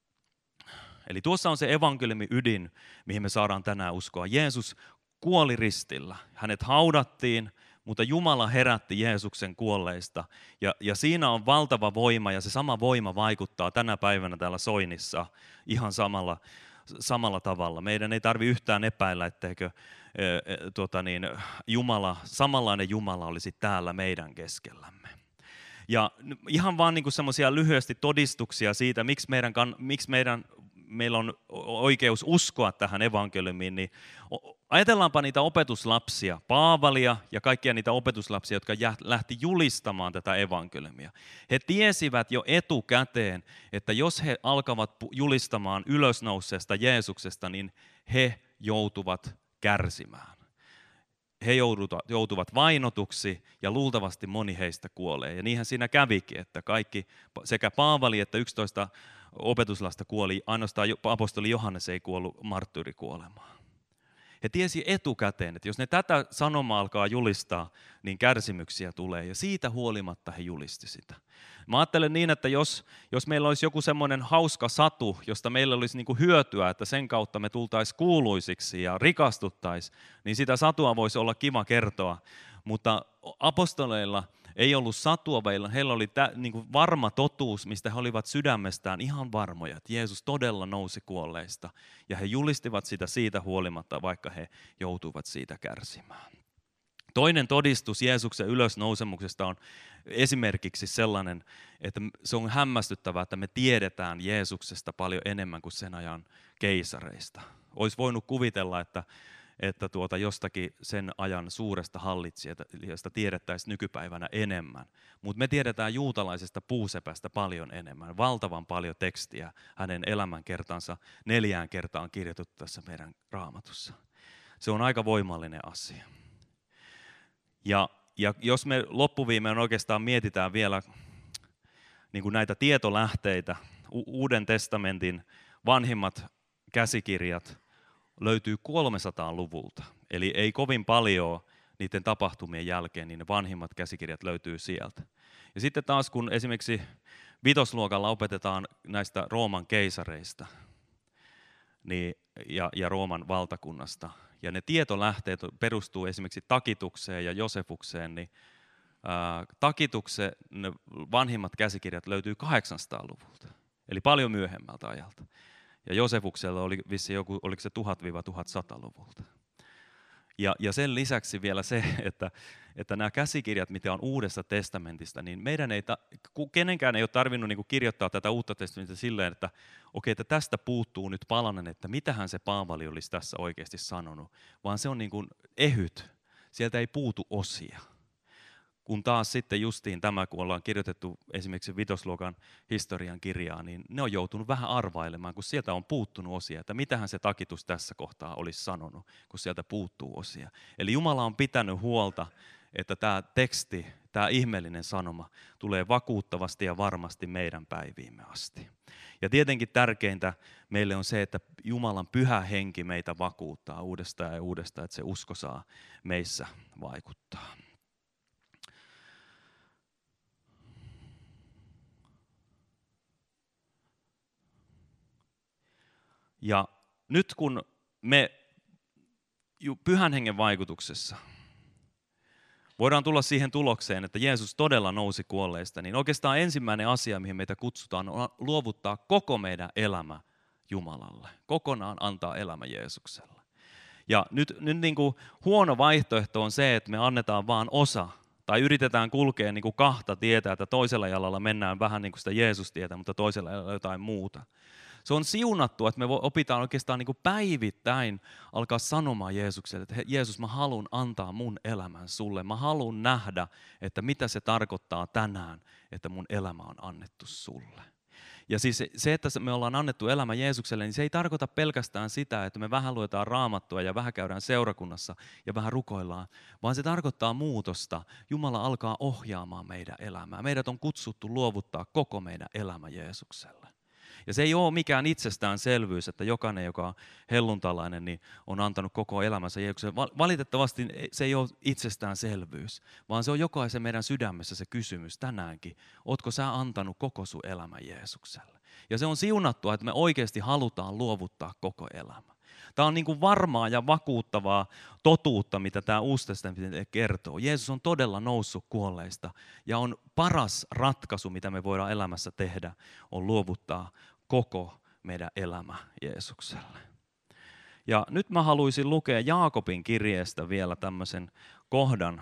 Eli tuossa on se evankeliumin ydin, mihin me saadaan tänään uskoa. Jeesus kuoli ristillä. Hänet haudattiin, mutta Jumala herätti Jeesuksen kuolleista. Ja, ja siinä on valtava voima, ja se sama voima vaikuttaa tänä päivänä täällä Soinissa ihan samalla, samalla tavalla. Meidän ei tarvitse yhtään epäillä, etteikö e, e, tuota niin, Jumala, samanlainen Jumala olisi täällä meidän keskellämme. Ja ihan vaan niin kuin semmoisia lyhyesti todistuksia siitä, miksi meidän, miksi meidän meillä on oikeus uskoa tähän evankeliumiin, niin ajatellaanpa niitä opetuslapsia, Paavalia ja kaikkia niitä opetuslapsia, jotka lähti julistamaan tätä evankeliumia. He tiesivät jo etukäteen, että jos he alkavat julistamaan ylösnouseesta Jeesuksesta, niin he joutuvat kärsimään. He joutuvat vainotuksi ja luultavasti moni heistä kuolee. Ja niinhän siinä kävikin, että kaikki, sekä Paavali että yksitoista opetuslasta kuoli, ainoastaan apostoli Johannes ei kuollut marttyyrikuolemaan. He tiesi etukäteen, että jos ne tätä sanomaa alkaa julistaa, niin kärsimyksiä tulee, ja siitä huolimatta he julisti sitä. Mä ajattelen niin, että jos, jos meillä olisi joku semmoinen hauska satu, josta meillä olisi niin kuin hyötyä, että sen kautta me tultaisiin kuuluisiksi ja rikastuttaisiin, niin sitä satua voisi olla kiva kertoa, mutta apostoleilla ei ollut satua, vaan heillä oli tä, niin kuin varma totuus, mistä he olivat sydämestään ihan varmoja, että Jeesus todella nousi kuolleista. Ja he julistivat sitä siitä huolimatta, vaikka he joutuivat siitä kärsimään. Toinen todistus Jeesuksen ylösnousemuksesta on esimerkiksi sellainen, että se on hämmästyttävää, että me tiedetään Jeesuksesta paljon enemmän kuin sen ajan keisareista. Olisi voinut kuvitella, että että tuota jostakin sen ajan suuresta hallitsijasta tiedettäisiin nykypäivänä enemmän. Mutta me tiedetään juutalaisesta puusepästä paljon enemmän, valtavan paljon tekstiä hänen elämänkertansa neljään kertaan kirjoitettu tässä meidän Raamatussa. Se on aika voimallinen asia. Ja, ja jos me loppuviimein oikeastaan mietitään vielä niin kuin näitä tietolähteitä, U- Uuden testamentin vanhimmat käsikirjat löytyy kolmesataaluvulta. Eli ei kovin paljon niiden tapahtumien jälkeen, niin ne vanhimmat käsikirjat löytyy sieltä. Ja sitten taas kun esimerkiksi vitosluokalla opetetaan näistä Rooman keisareista niin, ja, ja Rooman valtakunnasta, ja ne tietolähteet perustuu esimerkiksi Takitukseen ja Josefukseen, niin ää, Takituksen ne vanhimmat käsikirjat löytyy kahdeksansataaluvulta, eli paljon myöhemmältä ajalta. Ja Josefuksella oli vissi joku, oliko se tuhat-tuhatsata-luvulta. Ja, ja sen lisäksi vielä se, että, että nämä käsikirjat, mitä on Uudesta testamentista, niin meidän ei, ta, kenenkään ei ole tarvinnut niin kuin kirjoittaa tätä Uutta testamentia silleen, että okei, että tästä puuttuu nyt palanen, että mitähän se Paavali olisi tässä oikeasti sanonut, vaan se on niin kuin ehyt, sieltä ei puutu osia. Kun taas sitten justiin tämä, kun ollaan kirjoitettu esimerkiksi vitosluokan historian kirjaa, niin ne on joutunut vähän arvailemaan, kun sieltä on puuttunut osia, että mitähän se Takitus tässä kohtaa olisi sanonut, kun sieltä puuttuu osia. Eli Jumala on pitänyt huolta, että tämä teksti, tämä ihmeellinen sanoma tulee vakuuttavasti ja varmasti meidän päiviimme asti. Ja tietenkin tärkeintä meille on se, että Jumalan pyhä henki meitä vakuuttaa uudestaan ja uudestaan, että se usko saa meissä vaikuttaa. Ja nyt kun me pyhän hengen vaikutuksessa voidaan tulla siihen tulokseen, että Jeesus todella nousi kuolleista, niin oikeastaan ensimmäinen asia, mihin meitä kutsutaan, on luovuttaa koko meidän elämä Jumalalle. Kokonaan antaa elämä Jeesukselle. Ja nyt, nyt niin kuin huono vaihtoehto on se, että me annetaan vaan osa, tai yritetään kulkea niin kuin kahta tietä, että toisella jalalla mennään vähän niin kuin sitä Jeesus-tietä, mutta toisella jalalla jotain muuta. Se on siunattu, että me opitaan oikeastaan niin kuin päivittäin alkaa sanomaan Jeesukselle, että Jeesus, mä haluan antaa mun elämän sulle. Mä haluan nähdä, että mitä se tarkoittaa tänään, että mun elämä on annettu sulle. Ja siis se, että me ollaan annettu elämä Jeesukselle, niin se ei tarkoita pelkästään sitä, että me vähän luetaan Raamattua ja vähän käydään seurakunnassa ja vähän rukoillaan, vaan se tarkoittaa muutosta. Jumala alkaa ohjaamaan meidän elämää. Meidät on kutsuttu luovuttaa koko meidän elämä Jeesukselle. Ja se ei ole mikään itsestäänselvyys, että jokainen, joka on helluntalainen, niin on antanut koko elämänsä Jeesukselle. Valitettavasti se ei ole itsestäänselvyys, vaan se on jokaisen meidän sydämessä se kysymys tänäänkin. Ootko sä antanut koko sun elämän Jeesukselle? Ja se on siunattua, että me oikeasti halutaan luovuttaa koko elämä. Tämä on niin kuin varmaa ja vakuuttavaa totuutta, mitä tämä Uusi testamentti kertoo. Jeesus on todella noussut kuolleista ja on paras ratkaisu, mitä me voidaan elämässä tehdä, on luovuttaa koko meidän elämä Jeesukselle. Ja nyt mä haluaisin lukea Jaakobin kirjeestä vielä tämmöisen kohdan.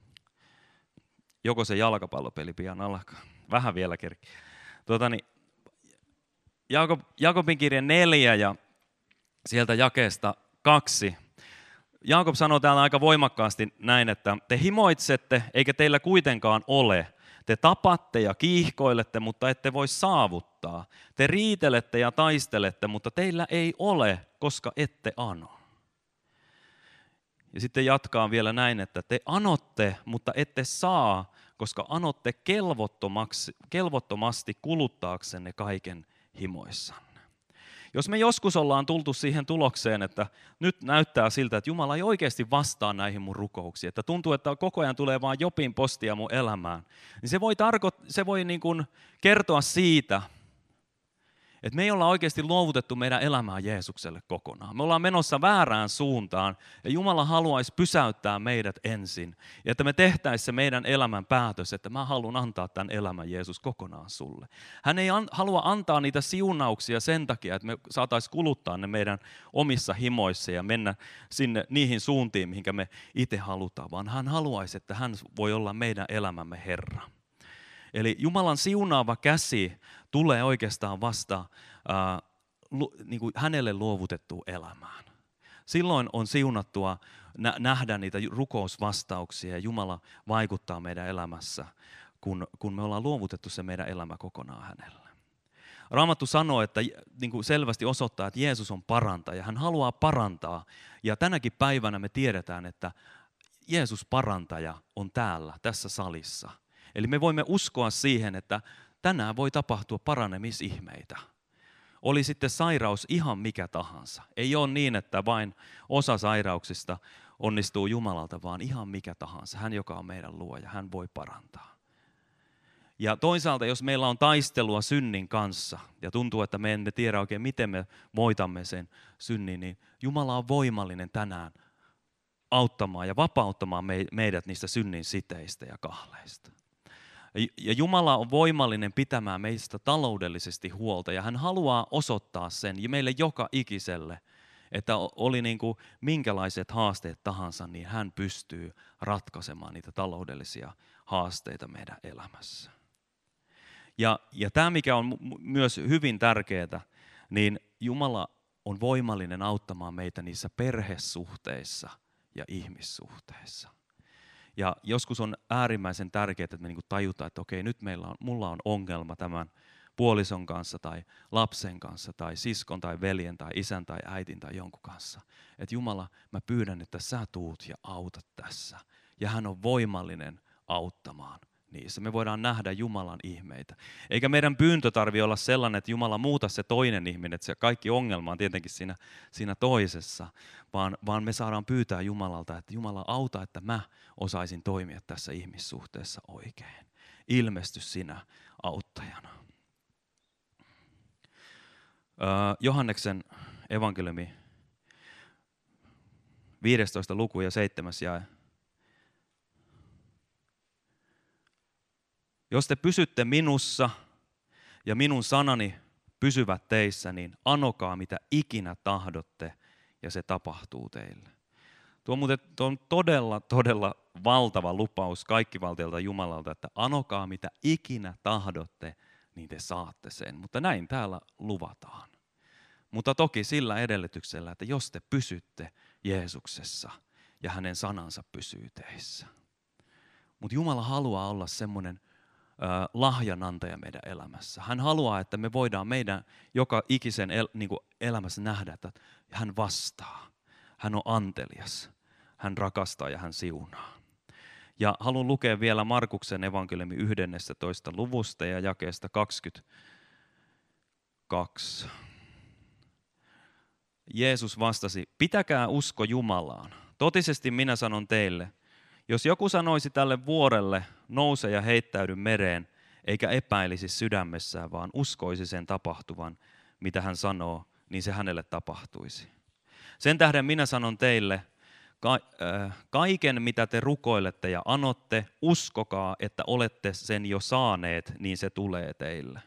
Joko se jalkapallopeli pian alkaa? Vähän vielä kerki. Tuota niin, Jaakob, Jaakobin kirje neljä ja sieltä jakeesta kaksi. Jaakob sanoo täällä aika voimakkaasti näin, että te himoitsette, eikä teillä kuitenkaan ole. Te tapatte ja kiihkoilette, mutta ette voi saavuttaa. Te riitelette ja taistelette, mutta teillä ei ole, koska ette ano. Ja sitten jatkaa vielä näin, että te anotte, mutta ette saa, koska anotte kelvottomasti kuluttaaksenne kaiken himoissanne. Jos me joskus ollaan tultu siihen tulokseen, että nyt näyttää siltä, että Jumala ei oikeasti vastaa näihin mun rukouksiin, että tuntuu, että koko ajan tulee vaan jopin postia mun elämään, niin se voi, tarko- se voi niin kuin kertoa siitä, että me ei olla oikeasti luovutettu meidän elämää Jeesukselle kokonaan. Me ollaan menossa väärään suuntaan ja Jumala haluaisi pysäyttää meidät ensin. Ja että me tehtäisiin se meidän elämän päätös, että mä haluan antaa tämän elämän Jeesus kokonaan sulle. Hän ei an, halua antaa niitä siunauksia sen takia, että me saataisiin kuluttaa ne meidän omissa himoissa ja mennä sinne niihin suuntiin, mihinkä me itse halutaan. Vaan hän haluaisi, että hän voi olla meidän elämämme Herra. Eli Jumalan siunaava käsi tulee oikeastaan vasta ää, lu, niin kuin hänelle luovutettuun elämään. Silloin on siunattua nähdä niitä rukousvastauksia ja Jumala vaikuttaa meidän elämässä, kun, kun me ollaan luovutettu se meidän elämä kokonaan hänelle. Raamattu sanoo, että niin kuin selvästi osoittaa, että Jeesus on parantaja. Hän haluaa parantaa. Ja tänäkin päivänä me tiedetään, että Jeesus parantaja on täällä, tässä salissa. Eli me voimme uskoa siihen, että tänään voi tapahtua paranemisihmeitä. Oli sitten sairaus ihan mikä tahansa. Ei ole niin, että vain osa sairauksista onnistuu Jumalalta, vaan ihan mikä tahansa. Hän, joka on meidän luoja, hän voi parantaa. Ja toisaalta, jos meillä on taistelua synnin kanssa ja tuntuu, että me emme tiedä oikein, miten me voitamme sen synnin, niin Jumala on voimallinen tänään auttamaan ja vapauttamaan meidät niistä synnin siteistä ja kahleista. Ja Jumala on voimallinen pitämään meistä taloudellisesti huolta ja hän haluaa osoittaa sen ja meille joka ikiselle, että oli niin kuin minkälaiset haasteet tahansa, niin hän pystyy ratkaisemaan niitä taloudellisia haasteita meidän elämässä. Ja, ja tämä, mikä on myös hyvin tärkeää, niin Jumala on voimallinen auttamaan meitä niissä perhesuhteissa ja ihmissuhteissa. Ja joskus on äärimmäisen tärkeää, että me niinku tajutaan, että okei, nyt meillä on, mulla on ongelma tämän puolison kanssa tai lapsen kanssa tai siskon tai veljen tai isän tai äitin tai jonkun kanssa. Että Jumala, mä pyydän, että sä tuut ja autat tässä. Ja hän on voimallinen auttamaan niissä. Me voidaan nähdä Jumalan ihmeitä. Eikä meidän pyyntö tarvitse olla sellainen, että Jumala muuta se toinen ihminen, että se kaikki ongelma on tietenkin siinä, siinä toisessa, vaan, vaan me saadaan pyytää Jumalalta, että Jumala auta, että mä osaisin toimia tässä ihmissuhteessa oikein. Ilmesty sinä auttajana. Öö, Johanneksen evankeliumi viidestoista luku ja seitsemäs jae. Jos te pysytte minussa ja minun sanani pysyvät teissä, niin anokaa mitä ikinä tahdotte ja se tapahtuu teille. Tuo on, muuten, tuo on todella, todella valtava lupaus kaikkivaltiolta Jumalalta, että anokaa mitä ikinä tahdotte, niin te saatte sen. Mutta näin täällä luvataan. Mutta toki sillä edellytyksellä, että jos te pysytte Jeesuksessa ja hänen sanansa pysyy teissä. Mutta Jumala haluaa olla semmoinen lahjanantaja meidän elämässä. Hän haluaa, että me voidaan meidän joka ikisen el, niin kuin elämässä nähdä, että hän vastaa. Hän on antelias. Hän rakastaa ja hän siunaa. Ja haluan lukea vielä Markuksen evankeliumi yhdestoista luvusta ja jakeesta kaksikymmentäkaksi. Jeesus vastasi, pitäkää usko Jumalaan. Totisesti minä sanon teille, jos joku sanoisi tälle vuorelle, nouse ja heittäydy mereen, eikä epäilisi sydämessään, vaan uskoisi sen tapahtuvan, mitä hän sanoo, niin se hänelle tapahtuisi. Sen tähden minä sanon teille, kaiken mitä te rukoilette ja anotte, uskokaa, että olette sen jo saaneet, niin se tulee teille.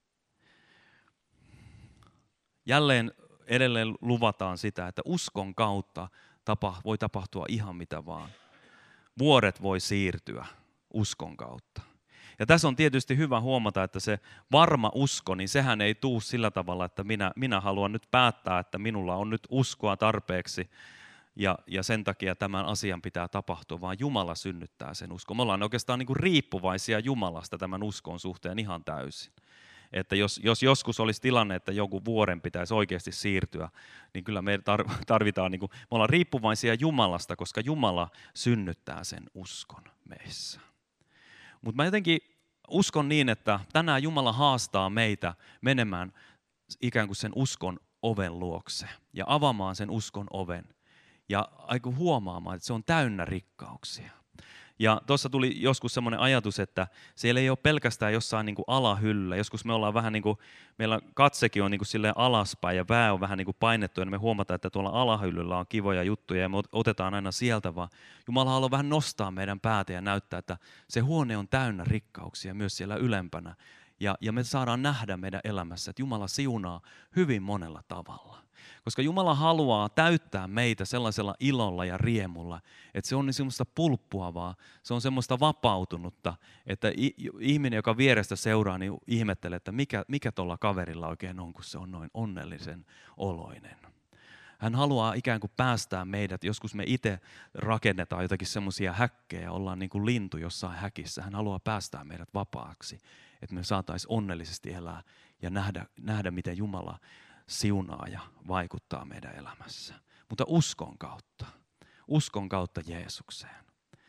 Jälleen edelleen luvataan sitä, että uskon kautta tapa, voi tapahtua ihan mitä vaan. Vuoret voi siirtyä uskon kautta. Ja tässä on tietysti hyvä huomata, että se varma usko, niin sehän ei tule sillä tavalla, että minä, minä haluan nyt päättää, että minulla on nyt uskoa tarpeeksi ja, ja sen takia tämän asian pitää tapahtua, vaan Jumala synnyttää sen uskon. Me ollaan oikeastaan niin kuin riippuvaisia Jumalasta tämän uskon suhteen ihan täysin. Että jos, jos joskus olisi tilanne, että joku vuoren pitäisi oikeasti siirtyä, niin kyllä me tarvitaan, niin kuin, me ollaan riippuvaisia Jumalasta, koska Jumala synnyttää sen uskon meissä. Mutta mä jotenkin uskon niin, että tänään Jumala haastaa meitä menemään ikään kuin sen uskon oven luokse ja avaamaan sen uskon oven ja aiku huomaamaan, että se on täynnä rikkauksia. Ja tuossa tuli joskus semmoinen ajatus, että siellä ei ole pelkästään jossain niin kuin alahyllyllä. Joskus me ollaan vähän niin kuin, meillä katsekin on niin kuin silleen alaspäin ja pää on vähän niin kuin painettu ja me huomataan, että tuolla alahyllyllä on kivoja juttuja ja me otetaan aina sieltä vaan. Jumala haluaa vähän nostaa meidän päätä ja näyttää, että se huone on täynnä rikkauksia myös siellä ylempänä. Ja, ja me saadaan nähdä meidän elämässä, että Jumala siunaa hyvin monella tavalla. Koska Jumala haluaa täyttää meitä sellaisella ilolla ja riemulla, että se on niin semmoista pulppuavaa, se on semmoista vapautunutta, että ihminen, joka vierestä seuraa, niin ihmettelee, että mikä, mikä tuolla kaverilla oikein on, kun se on noin onnellisen oloinen. Hän haluaa ikään kuin päästää meidät. Joskus me itse rakennetaan jotakin semmoisia häkkejä, ollaan niin kuin lintu jossain häkissä. Hän haluaa päästää meidät vapaaksi, että me saataisiin onnellisesti elää ja nähdä, nähdä miten Jumala siunaa ja vaikuttaa meidän elämässä. Mutta uskon kautta. Uskon kautta Jeesukseen.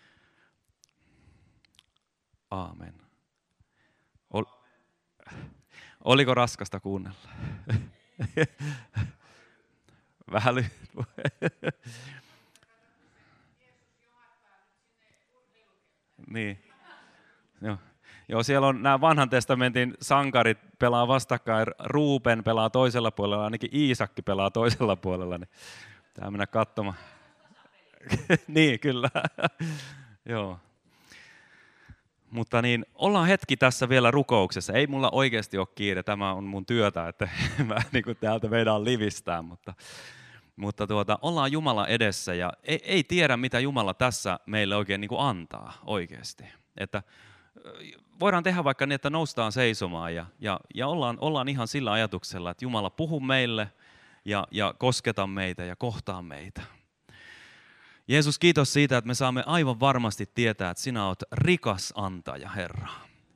Aamen. Ol, oliko raskasta kuunnella? Vähän lyhyt. Niin. Joo. Joo, siellä on nämä vanhan testamentin sankarit pelaa vastakkain. Ruuben pelaa toisella puolella, ainakin Iisakki pelaa toisella puolella. Niin pitää mennä katsomaan. Niin, kyllä. Joo. Mutta niin, ollaan hetki tässä vielä rukouksessa. Ei mulla oikeasti ole kiire, tämä on mun työtä, että mä niin kuin täältä meidän livistää, mutta, mutta tuota, ollaan Jumala edessä ja ei, ei tiedä, mitä Jumala tässä meille oikein niin kuin antaa oikeasti. Että voidaan tehdä vaikka niin, että noustaan seisomaan ja, ja, ja ollaan, ollaan ihan sillä ajatuksella, että Jumala puhu meille ja, ja kosketa meitä ja kohtaa meitä. Jeesus, kiitos siitä, että me saamme aivan varmasti tietää, että sinä olet rikas antaja, Herra.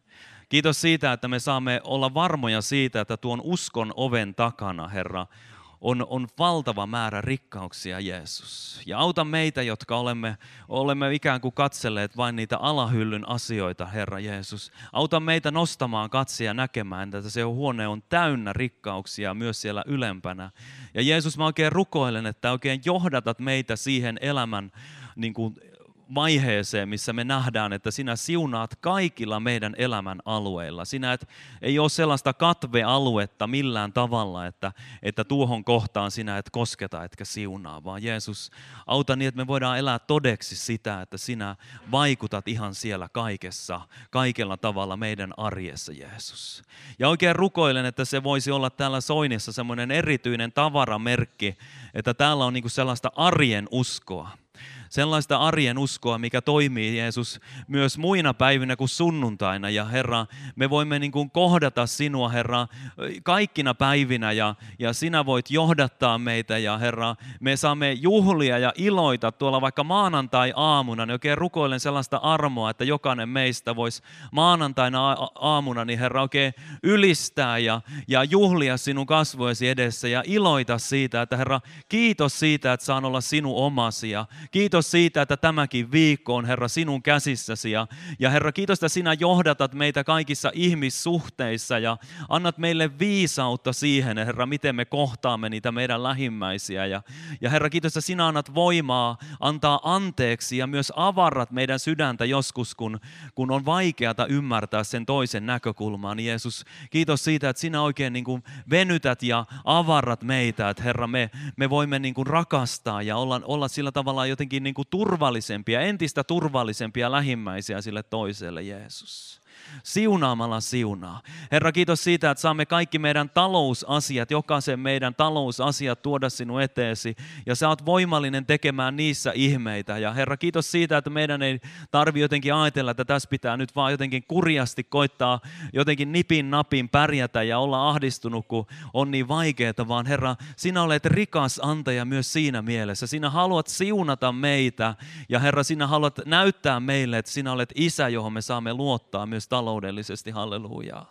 Kiitos siitä, että me saamme olla varmoja siitä, että tuon uskon oven takana, Herra, on, on valtava määrä rikkauksia, Jeesus. Ja auta meitä, jotka olemme, olemme ikään kuin katselleet vain niitä alahyllyn asioita, Herra Jeesus. Auta meitä nostamaan katsia näkemään, että se huone on täynnä rikkauksia myös siellä ylempänä. Ja Jeesus, mä oikein rukoilen, että oikein johdatat meitä siihen elämän niin kuin vaiheeseen, missä me nähdään, että sinä siunaat kaikilla meidän elämän alueilla. Sinä et, ei ole sellaista katvealuetta millään tavalla, että, että tuohon kohtaan sinä et kosketa etkä siunaa, vaan Jeesus, auta niin, että me voidaan elää todeksi sitä, että sinä vaikutat ihan siellä kaikessa, kaikella tavalla meidän arjessa, Jeesus. Ja oikein rukoilen, että se voisi olla täällä Soinissa semmoinen erityinen tavaramerkki, että täällä on niinku sellaista arjen uskoa. Sellaista arjen uskoa, mikä toimii, Jeesus, myös muina päivinä kuin sunnuntaina. Ja Herra, me voimme niin kuin kohdata sinua, Herra, kaikkina päivinä ja, ja sinä voit johdattaa meitä. Ja Herra, me saamme juhlia ja iloita tuolla vaikka maanantai-aamuna. Niin oikein rukoilen sellaista armoa, että jokainen meistä voisi maanantaina aamuna, niin Herra, oikein ylistää ja, ja juhlia sinun kasvojesi edessä ja iloita siitä, että Herra, kiitos siitä, että saan olla sinun omasi ja kiitos siitä, että tämäkin viikko on, Herra, sinun käsissäsi. Ja, ja Herra, kiitos, että sinä johdatat meitä kaikissa ihmissuhteissa ja annat meille viisautta siihen, Herra, miten me kohtaamme niitä meidän lähimmäisiä. Ja, ja Herra, kiitos, että sinä annat voimaa antaa anteeksi ja myös avarrat meidän sydäntä joskus, kun, kun on vaikeata ymmärtää sen toisen näkökulmaan. Jeesus, kiitos siitä, että sinä oikein niin kuin venytät ja avarrat meitä, että Herra, me, me voimme niin kuin rakastaa ja olla, olla sillä tavalla jotenkin niin kuin turvallisempia, entistä turvallisempia lähimmäisiä sille toiselle, Jeesus. Siunaamalla siunaa. Herra, kiitos siitä, että saamme kaikki meidän talousasiat, jokaisen meidän talousasiat tuoda sinun eteesi. Ja sä oot voimallinen tekemään niissä ihmeitä. Ja Herra, kiitos siitä, että meidän ei tarvitse jotenkin ajatella, että tässä pitää nyt vaan jotenkin kurjasti koittaa jotenkin nipin napin pärjätä ja olla ahdistunut, kun on niin vaikeaa. Vaan Herra, sinä olet rikas antaja myös siinä mielessä. Sinä haluat siunata meitä. Ja Herra, sinä haluat näyttää meille, että sinä olet isä, johon me saamme luottaa myös taloudellisesti, hallelujaa.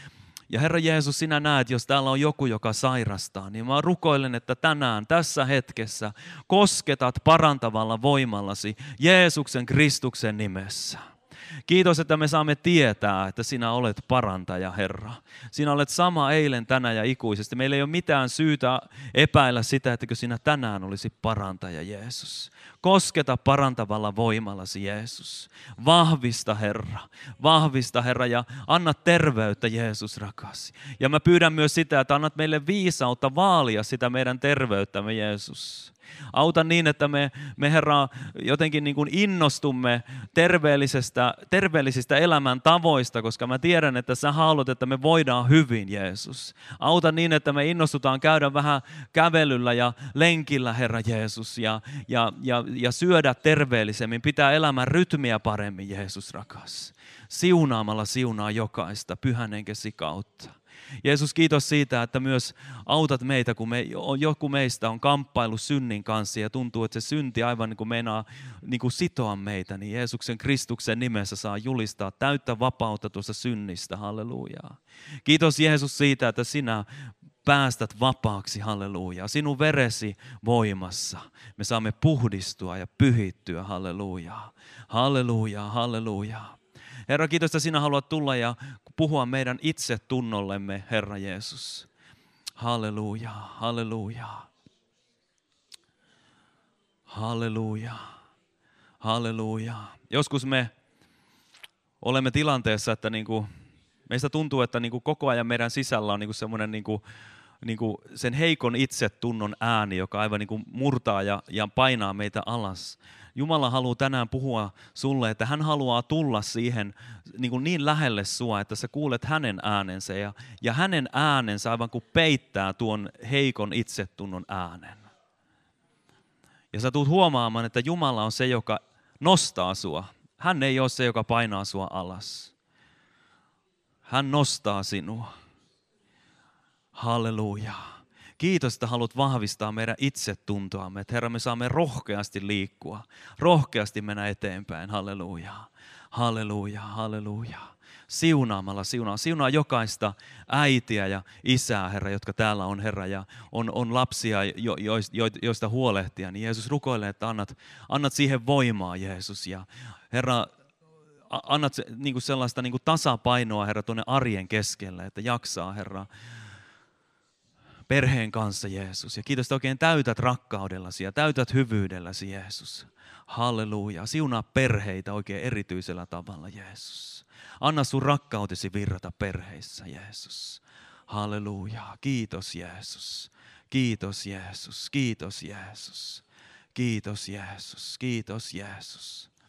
Ja Herra Jeesus, sinä näet, jos täällä on joku, joka sairastaa, niin mä rukoilen, että tänään, tässä hetkessä, kosketat parantavalla voimallasi Jeesuksen Kristuksen nimessä. Kiitos, että me saamme tietää, että sinä olet parantaja, Herra. Sinä olet sama eilen, tänään ja ikuisesti. Meillä ei ole mitään syytä epäillä sitä, että sinä tänään olisi parantaja, Jeesus. Kosketa parantavalla voimallasi, Jeesus. Vahvista, Herra. Vahvista, Herra, ja anna terveyttä, Jeesus, rakas. Ja mä pyydän myös sitä, että annat meille viisautta vaalia sitä meidän terveyttämme, Jeesus. Auta niin, että me, me Herra, jotenkin niin kuin innostumme terveellisestä, terveellisistä elämän tavoista, koska mä tiedän, että sä haluat, että me voidaan hyvin, Jeesus. Auta niin, että me innostutaan käydä vähän kävelyllä ja lenkillä, Herra Jeesus, ja, ja, ja, ja syödä terveellisemmin, pitää elämän rytmiä paremmin, Jeesus rakas. Siunaamalla siunaa jokaista pyhän henkesi kautta. Jeesus, kiitos siitä, että myös autat meitä, kun me, joku meistä on kamppailu synnin kanssa ja tuntuu, että se synti aivan niin kuin meinaa niin kuin sitoa meitä, niin Jeesuksen Kristuksen nimessä saa julistaa täyttä vapautta tuosta synnistä, hallelujaa. Kiitos Jeesus siitä, että sinä päästät vapaaksi, hallelujaa. Sinun veresi voimassa me saamme puhdistua ja pyhittyä, hallelujaa. Hallelujaa, hallelujaa. Herra, kiitos, että sinä haluat tulla ja puhua meidän itsetunnollemme, Herra Jeesus. Hallelujaa, hallelujaa. Hallelujaa, hallelujaa. Joskus me olemme tilanteessa, että niinku, meistä tuntuu, että niinku koko ajan meidän sisällä on niinku semmoinen niinku, niinku sen heikon itsetunnon ääni, joka aivan niinku murtaa ja, ja painaa meitä alas. Jumala haluaa tänään puhua sulle, että hän haluaa tulla siihen niin, kuin niin lähelle sua, että sä kuulet hänen äänensä ja, ja hänen äänensä aivan kuin peittää tuon heikon itsetunnon äänen. Ja sä tulet huomaamaan, että Jumala on se, joka nostaa sua. Hän ei ole se, joka painaa sua alas. Hän nostaa sinua. Hallelujaa. Kiitos, että haluat vahvistaa meidän itsetuntoamme. Että Herra, me saamme rohkeasti liikkua, rohkeasti mennä eteenpäin. Hallelujaa, hallelujaa, hallelujaa. Siunaamalla siunaa. Siunaa jokaista äitiä ja isää, Herra, jotka täällä on, Herra, ja on, on lapsia, jo, jo, jo, joista huolehtia. Niin Jeesus rukoilee, että annat, annat siihen voimaa, Jeesus. Ja Herra, annat niin kuin sellaista niin kuin tasapainoa, Herra, tuonne arjen keskelle, että jaksaa, Herra, perheen kanssa, Jeesus. Ja kiitos, että oikein täytät rakkaudellasi ja täytät hyvyydelläsi, Jeesus. Halleluja. Siunaa perheitä oikein erityisellä tavalla, Jeesus. Anna sun rakkautesi virrata perheissä, Jeesus. Halleluja. Kiitos, Jeesus. Kiitos, Jeesus. Kiitos, Jeesus. Kiitos, Jeesus. Kiitos, Jeesus.